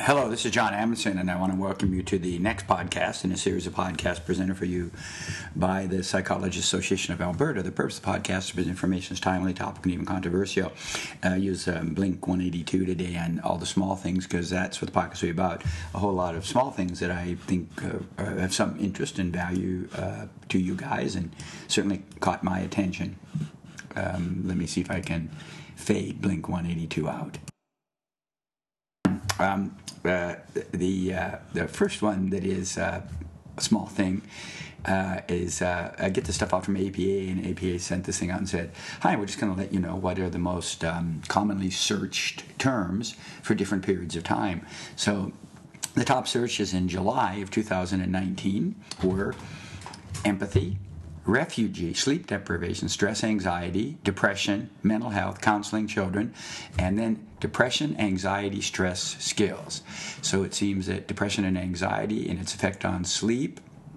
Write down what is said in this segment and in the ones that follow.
Hello, this is John Amundsen, and I want to welcome you to the next podcast in a series of podcasts presented for you by the Psychologists Association of Alberta. The purpose of the podcast is to present information is timely, topical, and even controversial. Use Blink 182 today and all the small things, because that's what the podcast will be about. A whole lot of small things that I think have some interest and value to you guys, and certainly caught my attention. Let me see if I can fade Blink 182 out. The first one that is a small thing is I get the stuff out from APA, and APA sent this thing out and said, "Hi, we're just going to let you know what are the most commonly searched terms for different periods of time." So the top searches in July of 2019 were empathy, refugee, sleep deprivation, stress, anxiety, depression, mental health, counseling children, and then depression, anxiety, stress, skills. So it seems that depression and anxiety and its effect on sleep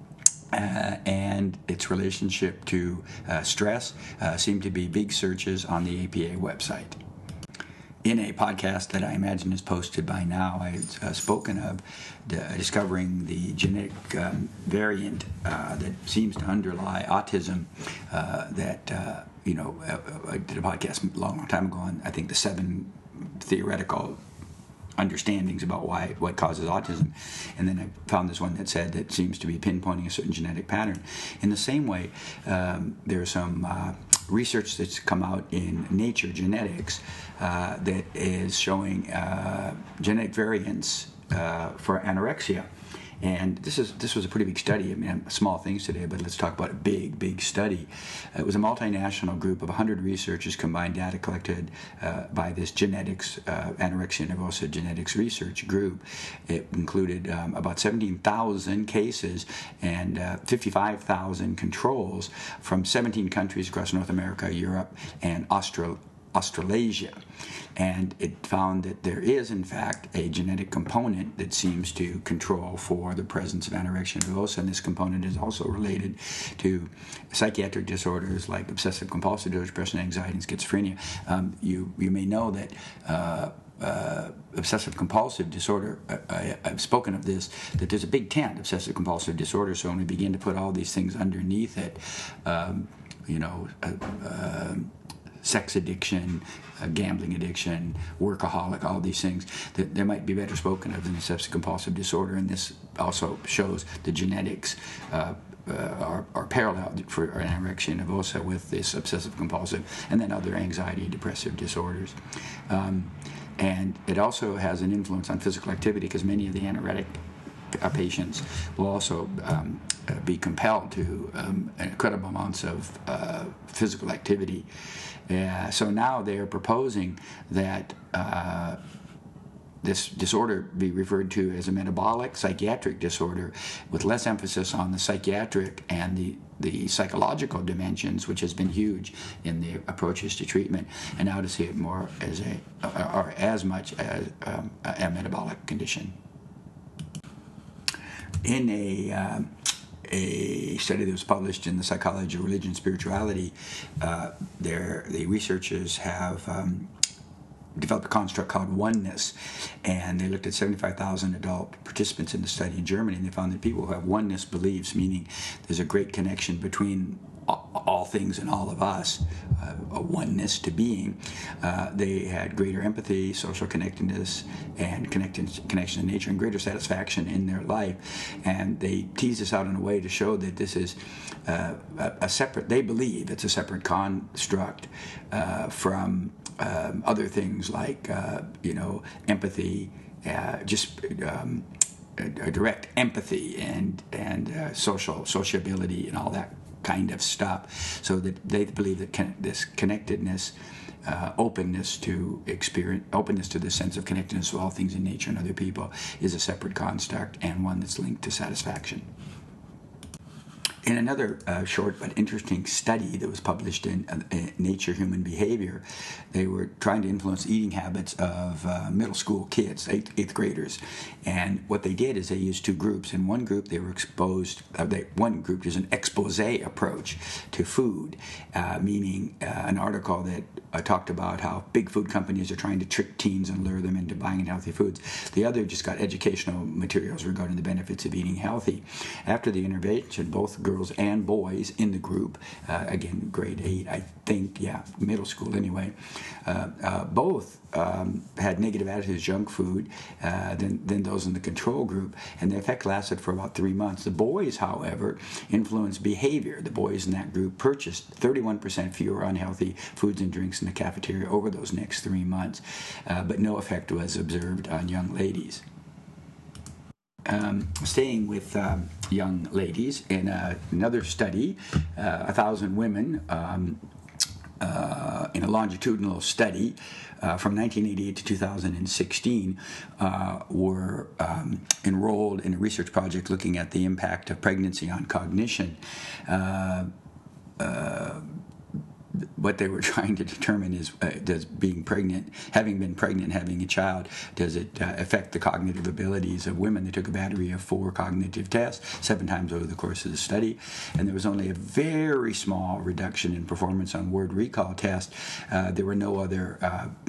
and its relationship to stress seem to be big searches on the APA website. In a podcast that I imagine is posted by now, I've spoken of discovering the genetic variant that seems to underlie autism. I did a podcast a long time ago on, I think, the 7 theoretical understandings about what causes autism, and then I found this one that said that seems to be pinpointing a certain genetic pattern. In the same way, there's some research that's come out in Nature Genetics that is showing genetic variants for anorexia. And this was a pretty big study. I mean, small things today, but let's talk about a big study. It was a multinational group of 100 researchers, combined data collected by this genetics, anorexia nervosa genetics research group. It included about 17,000 cases and 55,000 controls from 17 countries across North America, Europe, and Australasia. And it found that there is, in fact, a genetic component that seems to control for the presence of anorexia nervosa, and this component is also related to psychiatric disorders like obsessive compulsive disorder, depression, anxiety, and schizophrenia. You may know that obsessive compulsive disorder, I've spoken of this, that there's a big tent, obsessive compulsive disorder, so when we begin to put all these things underneath it, sex addiction, gambling addiction, workaholic, all these things, that there might be better spoken of than obsessive compulsive disorder. And this also shows the genetics are parallel for anorexia nervosa with this obsessive compulsive, and then other anxiety, depressive disorders. And it also has an influence on physical activity, because many of the anoretic patients will also be compelled to incredible amounts of physical activity. So now they are proposing that this disorder be referred to as a metabolic psychiatric disorder, with less emphasis on the psychiatric and the psychological dimensions, which has been huge in the approaches to treatment, and now to see it more as or as much as a metabolic condition. In a study that was published in the Psychology of Religion and Spirituality, the researchers have developed a construct called oneness, and they looked at 75,000 adult participants in the study in Germany, and they found that people who have oneness beliefs, meaning there's a great connection between all things and all of us, a oneness to being, they had greater empathy, social connectedness, and connection to nature, and greater satisfaction in their life. And they tease this out in a way to show that this is a separate, they believe it's a separate construct from other things like empathy, direct empathy and sociability and all that kind of stuff. So that they believe that this connectedness, openness to experience, openness to the sense of connectedness to all things in nature and other people, is a separate construct, and one that's linked to satisfaction. In another short but interesting study that was published in Nature Human Behavior, they were trying to influence eating habits of middle school kids, eighth graders. And what they did is they used 2 groups. In one group, they were exposed, one group is an expose approach to food, meaning an article that talked about how big food companies are trying to trick teens and lure them into buying unhealthy foods. The other just got educational materials regarding the benefits of eating healthy. After the intervention, both girls and boys in the group, again, grade 8, I think, yeah, middle school anyway, both had negative attitudes to junk food than those in the control group, and the effect lasted for about 3 months. The boys, however, influenced behavior. The boys in that group purchased 31% fewer unhealthy foods and drinks in the cafeteria over those next 3 months, but no effect was observed on young ladies. Staying with young ladies, in another study, 1,000 women in a longitudinal study from 1988 to 2016 were enrolled in a research project looking at the impact of pregnancy on cognition. What they were trying to determine is, does being pregnant, having been pregnant, having a child, does it affect the cognitive abilities of women? They took a battery of 4 cognitive tests 7 times over the course of the study, and there was only a very small reduction in performance on word recall tests. There were no other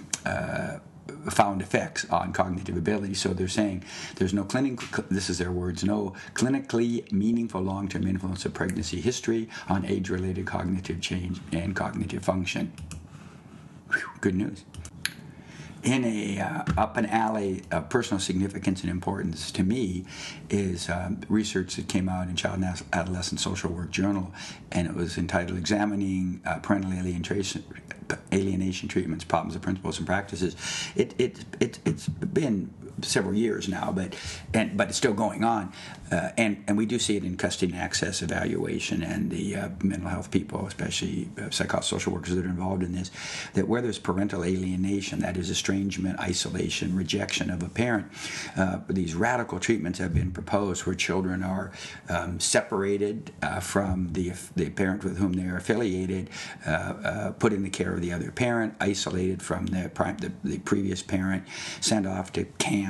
found effects on cognitive ability. So they're saying there's no this is their words, no clinically meaningful long-term influence of pregnancy history on age-related cognitive change and cognitive function. Whew, good news. In a up an alley of personal significance and importance to me is research that came out in Child and Adolescent Social Work Journal, and it was entitled "Examining Parental Alienation Treatments, Problems of Principles and Practices." It's been several years now, but it's still going on, and we do see it in custody and access evaluation, and the mental health people, especially psychosocial workers that are involved in this, that where there's parental alienation, that is estrangement, isolation, rejection of a parent, these radical treatments have been proposed where children are separated from the parent with whom they are affiliated, put in the care of the other parent, isolated from the previous parent, sent off to camps,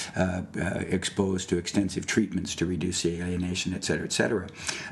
exposed to extensive treatments to reduce the alienation, et cetera, et cetera.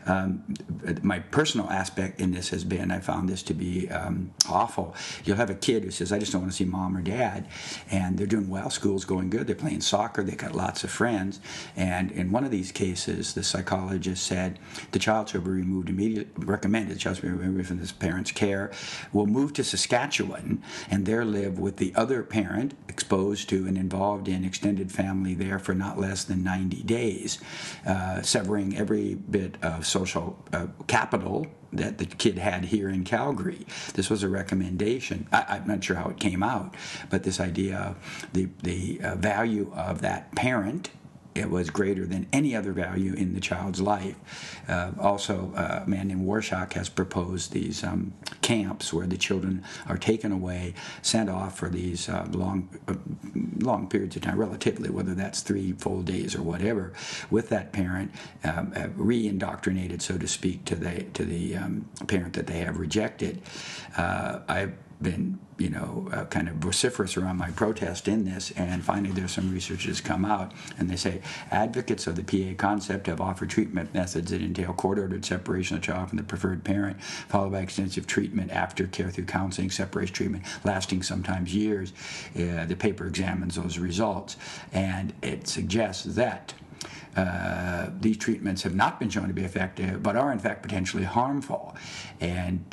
My personal aspect in this has been, I found this to be awful. You'll have a kid who says, I just don't want to see mom or dad, and they're doing well, school's going good, they're playing soccer, they've got lots of friends, and in one of these cases, the psychologist said the child should be removed immediately, recommended the child should be removed from his parent's care, will move to Saskatchewan, and there live with the other parent, exposed to and involved in extended family there for not less than 90 days, severing every bit of social capital that the kid had here in Calgary. This was a recommendation. I'm not sure how it came out, but this idea of the value of that parent, it was greater than any other value in the child's life. Also, a man named Warshak has proposed these camps where the children are taken away, sent off for these long periods of time, relatively, whether that's 3 full days or whatever, with that parent, re-indoctrinated, so to speak, to the parent that they have rejected. I've been, kind of vociferous around my protest in this, and finally there's some research that's come out, and they say advocates of the PA concept have offered treatment methods that entail court-ordered separation of the child from the preferred parent, followed by extensive treatment, aftercare through counseling, separation treatment, lasting sometimes years. The paper examines those results, and it suggests that these treatments have not been shown to be effective, but are in fact potentially harmful. And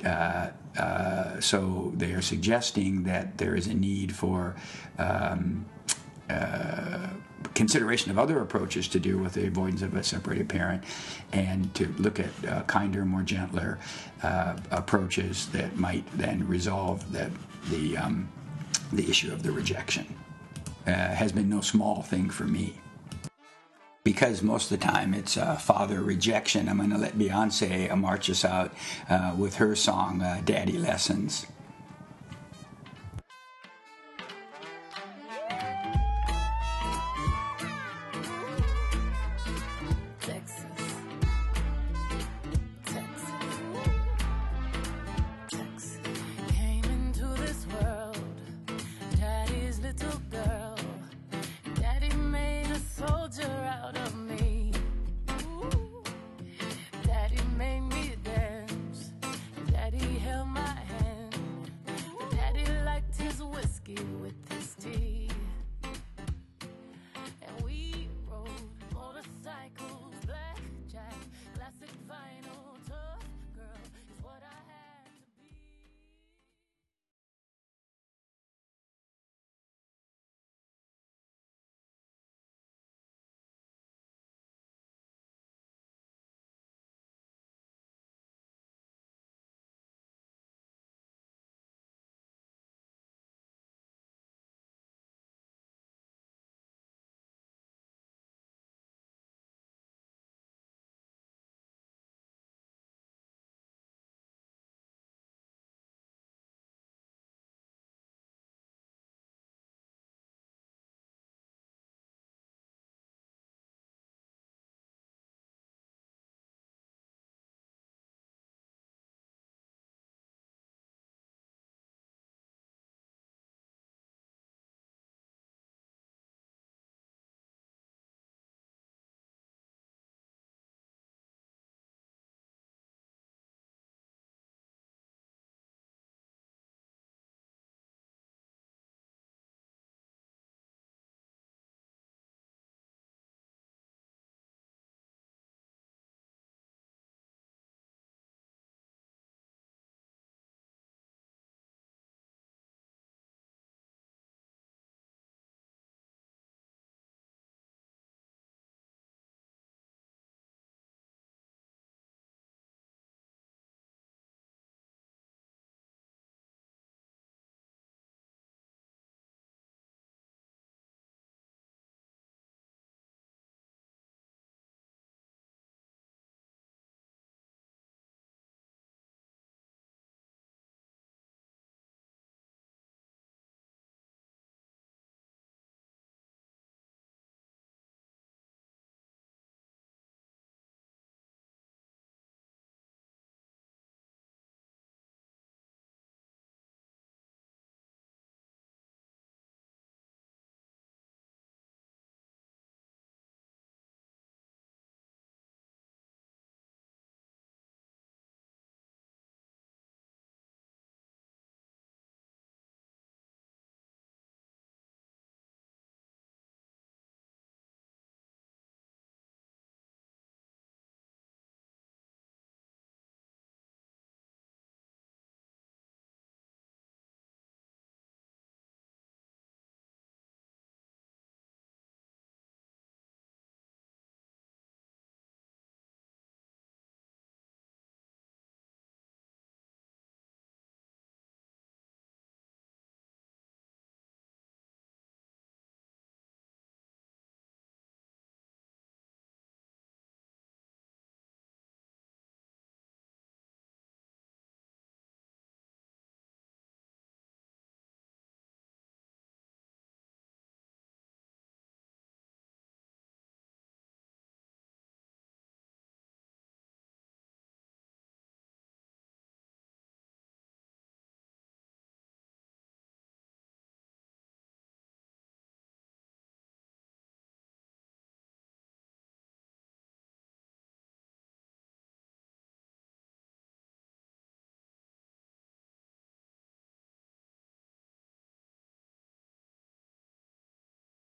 so they are suggesting that there is a need for consideration of other approaches to deal with the avoidance of a separated parent, and to look at kinder, more gentler approaches that might then resolve the issue of the rejection. Has been no small thing for me. Because most of the time it's father rejection, I'm going to let Beyonce march us out with her song, Daddy Lessons.